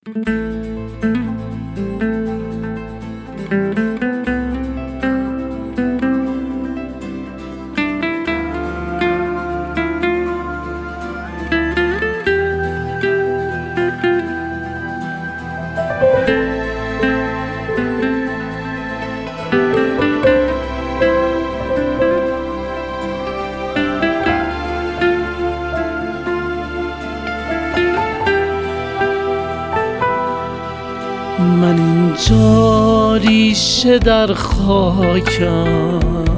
من اینجا ریشه در خاکم،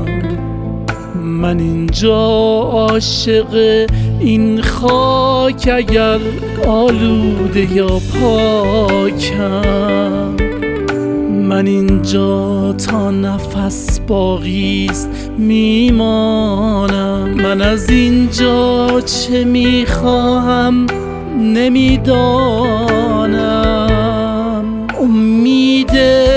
من اینجا عاشق این خاک، اگر آلوده یا پاکم. من اینجا تا نفس باقیست میمانم، من از اینجا چه میخواهم نمیدانم. امید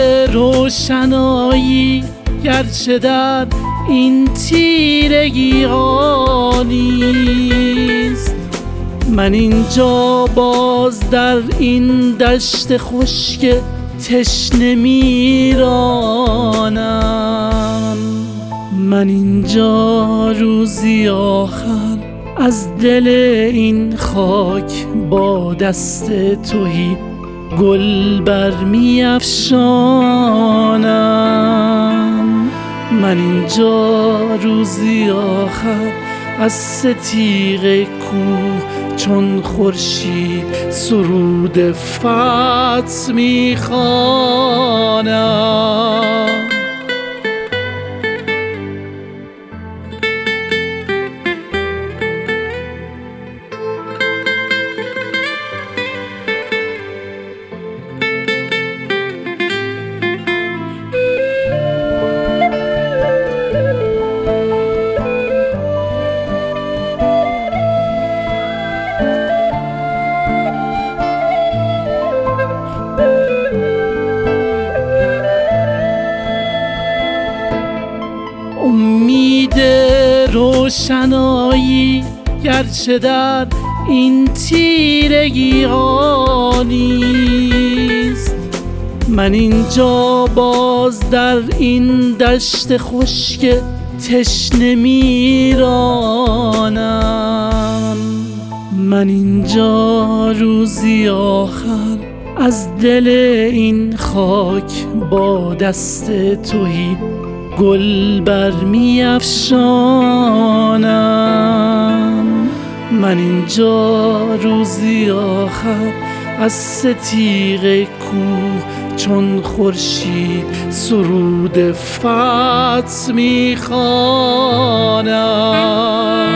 روشنایی گرچه در این تیرگی ها نیست، من اینجا باز در این دشت خشک تشنه میرانم. من اینجا روزی آخر از دل این خاک با دست تهی گل برمی افشانم. من اینجا روزی آخر از ستیغ کوه چون خورشید سرود فتح میخوانم. امید روشنایی گرچه در این تیرگی ها نیست، من اینجا باز در این دشت خشک تشنه میرانم. من اینجا روزی آخر از دل این خاک با دست تهی گل برمی افشانم. من اینجا روزی آخر از ستیغ کوه چون خورشید سرود فتح میخوانم.